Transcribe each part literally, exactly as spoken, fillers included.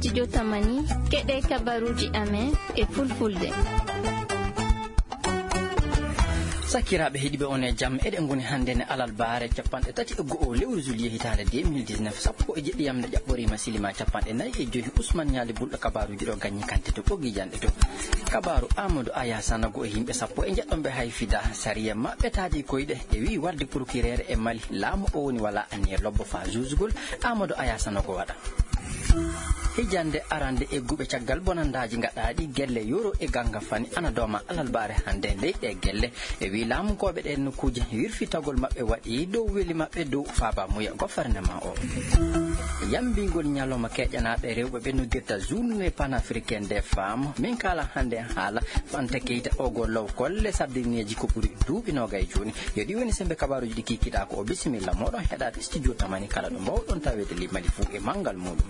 studio Tamani keɗe kabaruji amen e fulfulde. Sakiraɓe heeɗiɓe on e jaam eɗen goni hannde ne alal baare capanɗe tati e go'o lewru juillet hitande deux mille dix-neuf sappo e jeɗɗi yamde ƴaɓɓorima silima capanɗe nayyi e joyi Ousmane Ñaali bulɗo kabaruji ɗo gañi kante to ɓoggi janɗe to kabaru Amadou Aya Sanogo e yimɓe sappo e jeɗɗonɓe hayfida sariya maɓɓetaji koyɗe e wi warde procureur e Mali laamu o woni wala anniye lobbo fa jusugol Amadou Aya Sanogo waɗa hijande arande e guɓe caggal bonandaji gaɗaɗi gelle yoro e ganga fani ana doma alal bare hande leyɗe gelle e wi laamukoɓe ɗen nokkuji wirfitagol mabɓe waɗi dow weeli mabɓe dow faaba muya gofernema o yambingol ñalawma keƴanaɓe rewɓe ɓe noddirta journée panafricaine des femmes min kala hande haala Fanta Keita ogo law kolle sardineji ko ɓuuri duuɓi nogay joni yo ɗi woni sembe kabaruji ɗi kikiɗa ko o bisimilla moɗon heɗade studio Tamani kala ɗo mbawɗon tawede limali fuu e manggal muɗum.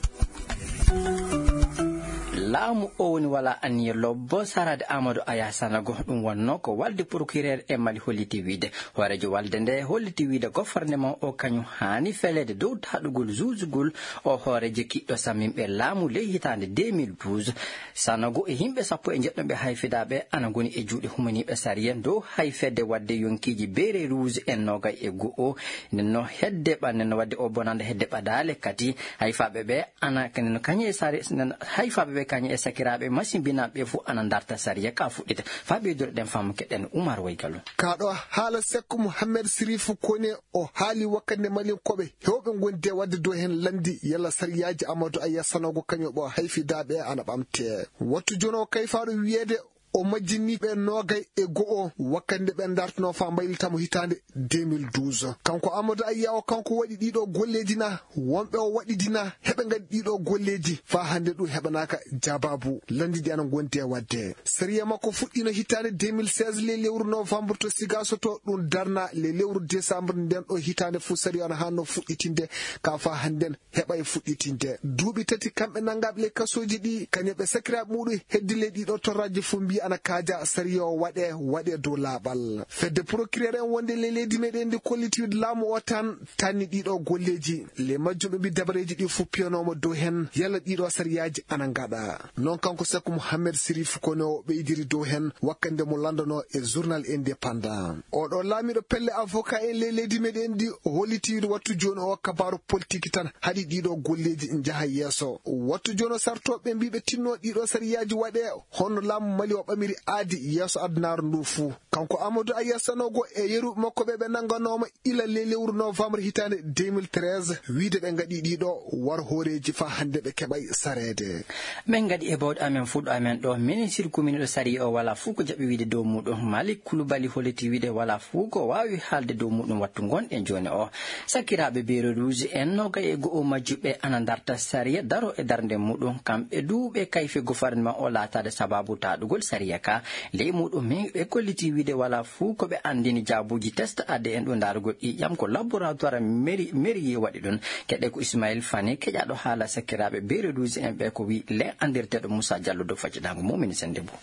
laamu o woni wala anniye lobbo sarade Amadou Aya Sanogo ɗum wonno ko walde procureur e Mali holliti wiide horejo walde nde holliti wiide gouvernement o kañum hani felede dow taɗugol juujugol o hoorejo kiɗɗo sammimɓe laamu ley hitande deux mille douze Sanogo e yimɓe sappo e jeɗɗoɓe hayfidaɓe ana goni e juuɗe humaniɓe sariya dow hayfede wadde yonkiji beere rouge en nogay e go'o nenno hedde ɓa nenno wadde o bonande hedde ɓadale kadi hayfaɓe ɓe ana nenno kañum e sari hayfaɓe ɓe kañum e sakiraɓe masimbinaɓe fu ana darta sariya ka fuɗɗita faɓidore ɗen fammu keɗen Oumar Waygallo kaɗo haala Sekku Mouhamed Sirifu kone o haali wakkande malin koɓe hewɓe gonde wadde dow hen landi yalla sariyaji Amadou Aya Sanogo kañum ɓo hayfidaɓe ana ɓamte wattu joni o kayfaɗo wiyede o majjini ɓe nogay e go'o wakkande ɓe dartano fa mbaylitamo hitande deux mille douze kanko Amadou Aya o kanko waɗi ɗiɗo golleji na wonɓe o waɗidina heɓe gadi ɗiɗo golleji fa hande ɗum heɓanaka jababu landiɗi ana gondi e wadde sariya makko fuɗɗino hitande deux mille seize le lewru novembre to Sigaso to ɗum darna le lewru décembre nden ɗo hitande fu sariya ana hanno fuɗɗitinde ka fa handen heɓa e fuɗɗitinde duuɓi tati kamɓe nangaɓe le kasoji ɗi kañeɓe sakiraɓe muɗum heddi le ɗiɗo torraji fu mbi ana kaja sariya o waɗe waɗe dow laaɓal fedde procureur en wonde le leydi meɗen ndi kollitiwde laamu o tan tanni ɗiɗo golleji le majjuɓe mbi dabareji ɗi fu piyanoma dow hen yalla ɗiɗo sariyaji ana gaɗa non kanko Sekku Mouhamed Sirifu kono o ɓeydiri dow hen wakkande mo landano e journal indépendant oɗo laamiɗo pelle avocat en le leydi meɗen ndi hollitiwde wattu joni o kabaru politique tan haɗi ɗiɗo golleji jaaha yesso wattu joni o sartoɓe mbiɓe tinno ɗiɗo sariyaji waɗe honno laamu Mali o ɓamiri aadi yesso addunaru ndu fuu kanko Amadou Aya Sanogo e yeru makko ɓe ɓe nanganoma ila le lewru novembre hitande deux mille treize wiide ɓe gaɗi ɗiɗo war hooreji fa hande ɓe keɓay sarede ɓen gaɗi e bawɗe amen fuɗɗo amen ɗo ministre commune ɗo sari o wala fuu ko jaɓi wiide dow muɗum Malik Coulibaly holliti wiide wala fuu ko wawi haalde dow muɗum wattu gonɗe joni o sakiraɓe beere rouge en nogay e go'o majjuɓe ana darta sariya daro e darde muɗum kamɓe duuɓe kayfe gouvernement o laatade sababu taɗugol sariya ka ley muɗum min ɓe kolliti wiide wala fuu ko ɓe andini jaabuji test A D N ɗo darugol ƴiƴam ko laboratoire mairie mairie waɗi ɗum keɗe ko Ismail Fane keƴaɗo haala sakiraɓe beere rouge en ɓe ko wi le andirteɗo Moussa Diallo do facciɗango mumini sende bo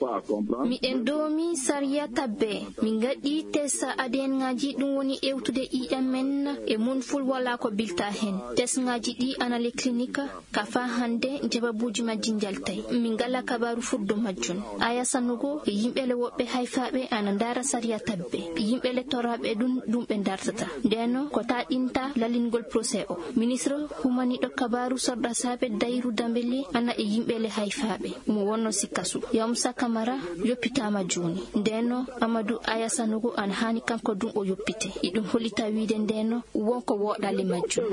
miɗen domi sariya tabbe min gaɗi test A D N ngaji ɗum woni ewtude ƴiƴam men e mun ful wala ko bilta hen test ngaji ɗi ana le clinique ka fa hande jababuji majji jaltay min gala kabaru fuddo majjun Aya Sanogo e yimɓe le woɓɓe hayfaɓe ana dara sariya tabbe yimɓe le toraɓe ɗum ɗum ɓe dartata ndeno ko taɗinta lalingol procès o ministre humaniɗo kabaru sorɗa saɓe Dayru Dambeli ana e yimɓe le hayfaɓe mo wonno Sikasu Yamusa Camara yoppitama joni ndeno Amadou Aya Sanogo ana hani kanko ɗum o yoppite iɗum hollita wiide ndeno wonko woɗale majjum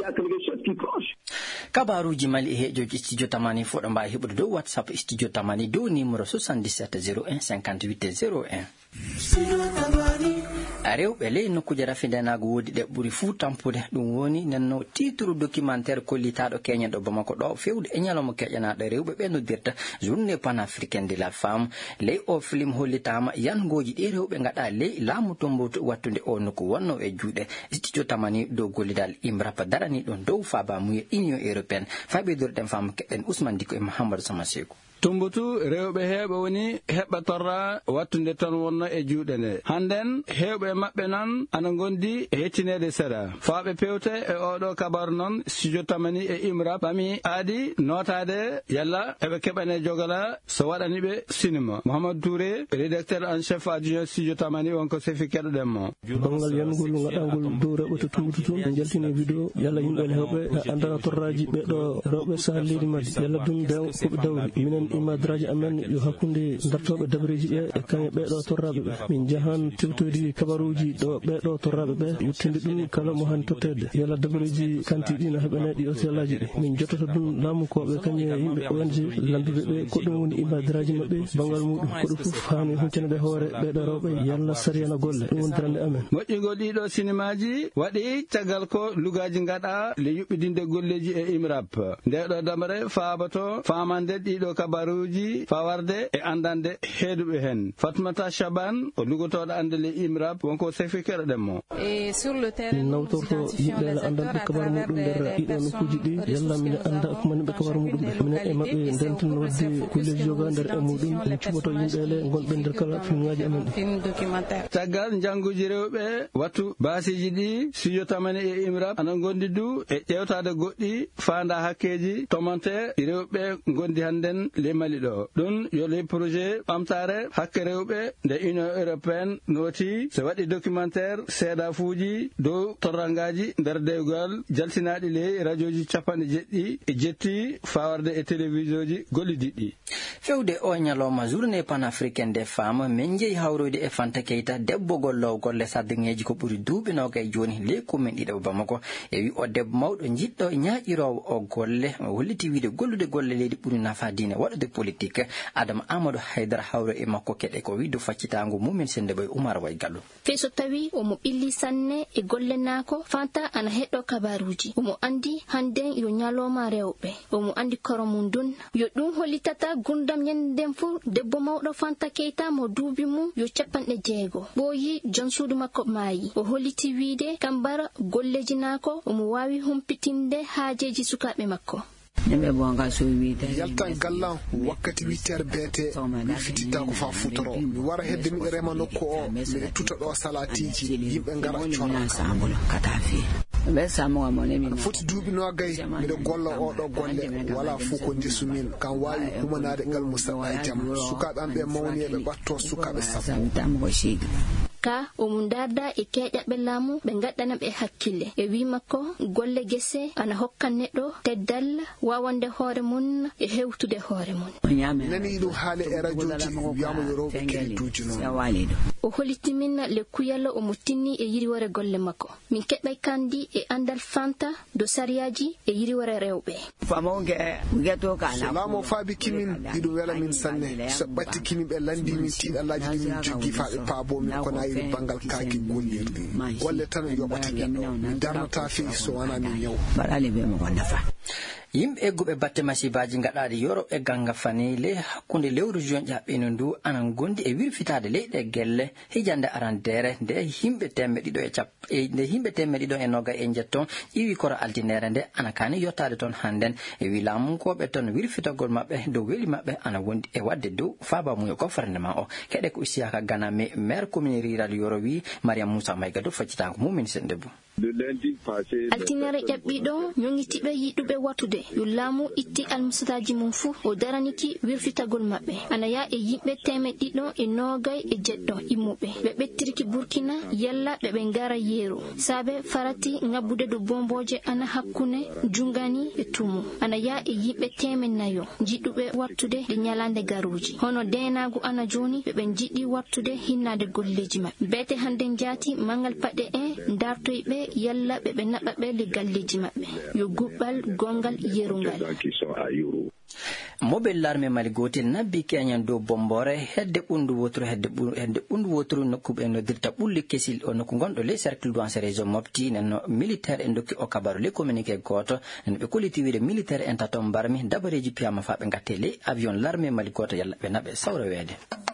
kabaruji Mali e heejoji studio Tamani foɗo mbawi heɓude dow WhatsApp studio Tamani dow numéro soixante-dix-sept zéro un cinquante-huit zéro un rewɓe ley nokkuje rafidenago woodi ɗe ɓuuri fuu tampude ɗum woni nenno titre documentaire kollitaɗo keñeɗo Bamako ɗo fewde e ñalawma keƴanaɗo rewɓe ɓe noddirta journée panafricaine de la femme ley o film hollitama yangoji ɗi rewɓe gaɗa ley laamu tomboto wattude o nokku wonno e juuɗe studio Tamani dow gollidal imrapa darani ɗon dow faba muye union européenne faɓidore ɗen fama keɗen Ousmane Diko e Mouhamadou Sama Sekou tumbutu rewɓe heɓe woni heɓɓa torra wattunde tan wonno e juuɗe nde hannden hewɓe maɓɓe nan ana gondi e hettinede seeɗa faaɓe pewte e oɗo kabaru noon studio tamani e imra ɓami aadi notade yalla eɓe keɓane jogala so waɗani ɓe sinima Mouhamadou Touré rédacteur en chef adjoint studio tamani wonko sefi keɗoɗen mo bangal yangol gaɗangol dow rewɓe to tumbutu tun en jaltini vidéo yalla yimɓe hewɓe andana torraji ɓeɗo rewɓe sahal leydi maddi yalla dum dew koɓe dawri minen imadraji amen yo hakkunde dartoɓe dabreji ɗe e kañe ɓeɗo torraɓe ɓe min jahan tewtoydi kabaruji ɗo ɓeɗo torraɓe ɓe yuttinde ɗum kala mo han tottede yalla dabreji kanti ɗi no heɓane ɗi hôtelaji ɗi min jottoto ɗum laamukoɓe kañe yimɓe O N G landuɓe ɓe ko ɗum woni imadraji mabɓe bangal muɗum ko ɗum fof hani huccanede hoore ɓeɗo rewɓe yalla sariyana golle ɗum woni darande amen moƴƴugol ɗiɗo sinimaji waɗi caggal ko lugaji gaɗa le yuɓɓidinde golleji e imrap ndeɗo damre faabato famande ɗiɗo kabaruji fawarde e andande heeduɓe hen Fatmata Chaban o lugotoɗo ande le imrap wonko sefi keɗoɗen mo min nawtorto yimɓe ne andanɓe kabaru muɗum nder ɗiɗo nokkuji ɗi yalla mine anda kumaniɓe kabaru muɗum ɗe minen e mabɓe ndenten wadde kulleji joga nder e muɗum min cuɓoto yimɓe le gonɓe nder kala filmaji amen ɗi caggal jangguji rewɓe wattu basiji ɗi studio tamani e imrap ana gondi du e ƴewtade goɗɗi fanda hakkeji tomante rewɓe gondi hannden le Mali ɗo ɗum yo le projet ɓamtare hakke rewɓe nde union européenne noti so waɗi documentaire seeɗa fuuji dow torrangaji nder dewgal jaltinaɗi le radioji capanɗe jeɗɗi e jetti fawarde e télévision ji gollidiɗɗi fewde o ñalawma journée panafricaine des femmes min jeeyi hawroyde e Fanta Keita debbo gollowo golle sardiŋeji ko ɓuri duuɓi nogay joni ley commune ɗiɗo Bamako e wi o debbo mawɗo jiɗɗo ñaaƴirowo o golle o holliti wiide gollude golle leydi ɓuri nafa diine waɗude politique Adama Amadou Haydara hawro e makko keɗe ko widdu faccitango mumen sende boy Oumar Way Gallo fe so tawi omo ɓilli sanne e golle naako Fanta ana heɗɗo kabaruji omo andi hannden yo ñalowma rewɓe omo andi koro mum dun yo ɗum hollitata gurdam ñanden fuu debbo mawɗo Fanta Keita mo duubi mum yo capanɗe jeego ɓooyi jon suudu makko maayi o holliti wiide kambara golleji naako omo wawi humpitinde haajeji sukaɓe makko yaltan gallan wakkati wittere beete mi fititta ko fa futoro mi wara hedde mi rema nokku o mi tuta ɗo salatiji yimɓe ngara coona foti duuɓi nogay miɗo golla oɗo golle wala fuu ko jeesu min kam wawi humanade ngal mo saɗɗa e jam sukaɓe am ɓe mawni eɓe ɓatto sukaɓe sappo ka omo darda e keƴaɓe laamu ɓe gaɗɗana ɓe hakkille e wi makko golle gese ana hokka neɗɗo teddal wawande hoore mum e hewtude hoore mum nani ɗum haali e radioji wiyama yo rewɓe kelliduji noon o holitimin le kuyalla omo tinni e yiriwore golle makko min keɓay kandi e andal Fanta do sariyaji e yiriwore rewɓe so laamo faabi kimin ɗiɗum wela min sanne so ɓatti kimin ɓe landi min tiiɗallaji ɗi min joggi faaɓe paabomin kono ayri bangal kaaki gollirɗi golle tan yoɓata neɗɗo mi darnata fi so wona min ñaw yimɓe egguɓe batte masibaji gaɗaɗi yoro e ganga fanile hakkunde lewru juin ƴaɓɓino ndu anan gondi e wirfitade leyɗe gelle hijande arandere nde yimɓe temme ɗiɗo e cap nde yimɓe temme ɗiɗo e noga e jetton iwi koro altinere nde ana kani yottade toon hannden e wi laamunkoɓe toon wirfitagol mabɓe dow weeli mabɓe ana wondi e wadde dow fabamuyo gouvernement o keɗe ko Isiaka Ganame maire commune rural yoro wi Mariam Moussa Mayga dow faccitango mumen sende bu altinere ƴaɓɓiɗo ñoŋitiɓe yiɗuɓe wattude yo laamu itti almusataji mum fuu o daraniki wirfitagol maɓɓe ana ya e yimɓe teme ɗiɗo e nogay e jeɗɗo immuɓe ɓe ɓettiriki Burkina yalla ɓe ɓe ngara yeeru saabe farati ngabbude do bomboje ana hakkune jungani e tumu ana ya e yimɓe teme nayo jiɗuɓe wattude ɗe ñalande garuji hono denagu ana joni ɓe ɓe jiɗi wattude hinnade golleji maɓɓe beete hande jaati mangal paɗe e dartoyɓe yalla ɓe ɓe naɓa ɓe le galleji maɓɓe yo guɓɓal gongal yerungal mobile l'armée Mali gotel nabbi keñan dow bombore hedde ɓundu wotoro hedde hedde ɓundu wotoro nokkuɓe noddirta ɓulli kesil o nokku gonɗo les cercle douance région mofti nenno militaire en dokki o kabaru le communiqué goto nen ɓe kolliti wiide militaire en tato mbarmi dabareji piyama fa ɓe gatte le avion l'armée Mali goto yalla ɓe naɓe sawra weede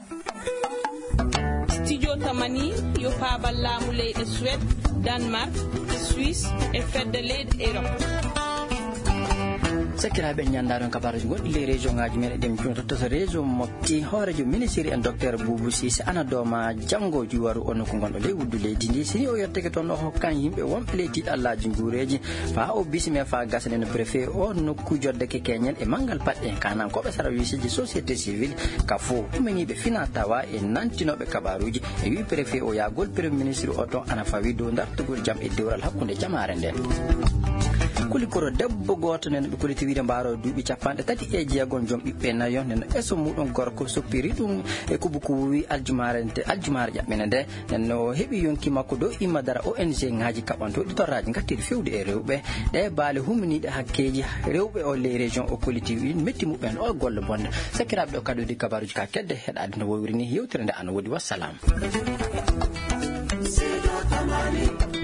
studio tamani yo paabal laamu leyɗe Suède Danemark Suisse e fedde leyɗe Europe sakiraɓe ñandaɗon kabaruji goɗɗi le région ngaji men eɗen joni tottoto région mofti hoorejo ministére en docteur Boubou Cissé anadoma janggo juwaru on ko gonɗo ley wuddu leydi ndi sini o yetteke toon o hokkan yimɓe wonɓe ley tiɗallaji guureji fa o bisime fa gasane no préfet o nokku jodde ke keñen e mangal paɗɗe kanankoɓe serviceji société civile ka fo ɗumeniɓe fina tawa e nantinoɓe kabaruji e wi préfet o yagol premier ministre o ton ana fawi dow dartugol jaam e dewral hakkude jamare nden kuli koro debbo goto nen ɓe koliti wiide mbaro duuɓi capanɗe tati e jeegom joom ɓiɓɓe nayo nen eso muɗum gorko soppiri ɗum e kubu kubu wi aljumare nte aljumare ƴaɓɓene nde nen o heeɓi yonki makko dow immadara O N G ngaji kaɓantoɗi torraji gattiri fewde e rewɓe ɗe baale huminiɗe hakkeji rewɓe o les région o koliti wi metti muɓen o golle bonde sakiraɓe ɗo kaɗodi kabaruji ka kedde heɗade no wowiri ni yewtere nde ana woodi wassalam.